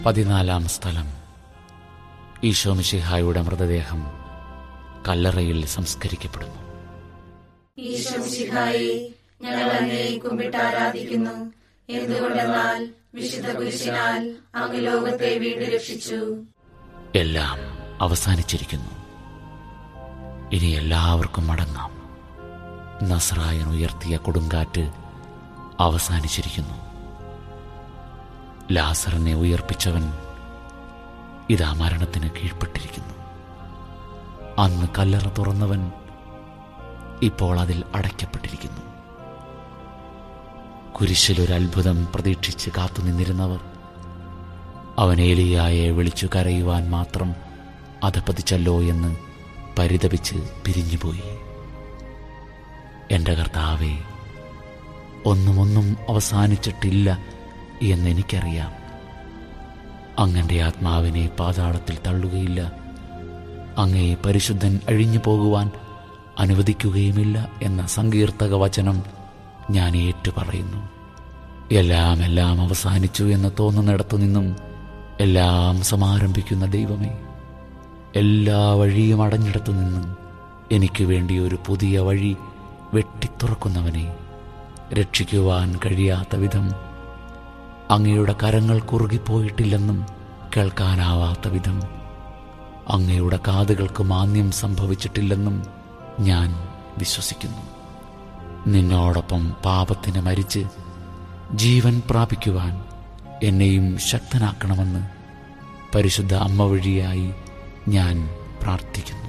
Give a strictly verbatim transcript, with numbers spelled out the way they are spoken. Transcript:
പതിനാലാം സ്ഥലം. ഈശോ മിശിഹായുടെ മൃതദേഹം കല്ലറയിൽ സംസ്കരിക്കപ്പെടുന്നു. ഈശോ മിശിഹായെ, ഞങ്ങൾ അങ്ങയെ കുമ്പിട്ട് ആരാധിക്കുന്നു. എന്തുകൊണ്ടെന്നാൽ വിശുദ്ധ കുരിശിനാൽ അങ്ങ് ലോകത്തെ വീണ്ടും രക്ഷിച്ചു. എല്ലാം അവസാനിച്ചിരിക്കുന്നു. ഇനി എല്ലാവർക്കും മടങ്ങാം. നസ്രായൻ ഉയർത്തിയ കൊടുങ്കാറ്റ് അവസാനിച്ചിരിക്കുന്നു. ലാസറിനെ ഉയർപ്പിച്ചവൻ ഇതാ മരണത്തിന് കീഴ്പ്പെട്ടിരിക്കുന്നു. അന്ന് കല്ലറ തുറന്നവൻ ഇപ്പോൾ അതിൽ അടയ്ക്കപ്പെട്ടിരിക്കുന്നു. കുരിശിലൊരത്ഭുതം പ്രതീക്ഷിച്ച് കാത്തുനിന്നിരുന്നവർ അവൻ ഏലിയായെ വിളിച്ചു കരയുവാൻ മാത്രം അധപതിച്ചല്ലോ എന്ന് പരിതപിച്ച് പിരിഞ്ഞുപോയി. എൻ്റെ കർത്താവേ, ഒന്നുമൊന്നും അവസാനിച്ചിട്ടില്ല എന്നെനിക്കറിയാം. അങ്ങൻ്റെ ആത്മാവിനെ പാതാളത്തിൽ തള്ളുകയില്ല. അങ്ങേ പരിശുദ്ധൻ അഴിഞ്ഞു പോകുവാൻ അനുവദിക്കുകയുമില്ല എന്ന സങ്കീർത്തക വചനം ഞാൻ ഏറ്റുപറയുന്നു. എല്ലാം എല്ലാം അവസാനിച്ചു എന്ന് തോന്നുന്നിടത്തു നിന്നും എല്ലാം സമാരംഭിക്കുന്ന ദൈവമേ, എല്ലാ വഴിയും അടഞ്ഞിടത്തു നിന്നും എനിക്ക് വേണ്ടി ഒരു പുതിയ വഴി വെട്ടിത്തുറക്കുന്നവനെ, രക്ഷിക്കുവാൻ കഴിയാത്ത വിധം അങ്ങയുടെ കരങ്ങൾ കുറുകിപ്പോയിട്ടില്ലെന്നും കേൾക്കാനാവാത്ത വിധം അങ്ങയുടെ കാതുകൾക്ക് മാന്യം സംഭവിച്ചിട്ടില്ലെന്നും ഞാൻ വിശ്വസിക്കുന്നു. നിന്നോടൊപ്പം പാപത്തിന് മരിച്ച് ജീവൻ പ്രാപിക്കുവാൻ എന്നെയും ശക്തനാക്കണമെന്ന് പരിശുദ്ധ അമ്മ വഴിയായി ഞാൻ പ്രാർത്ഥിക്കുന്നു.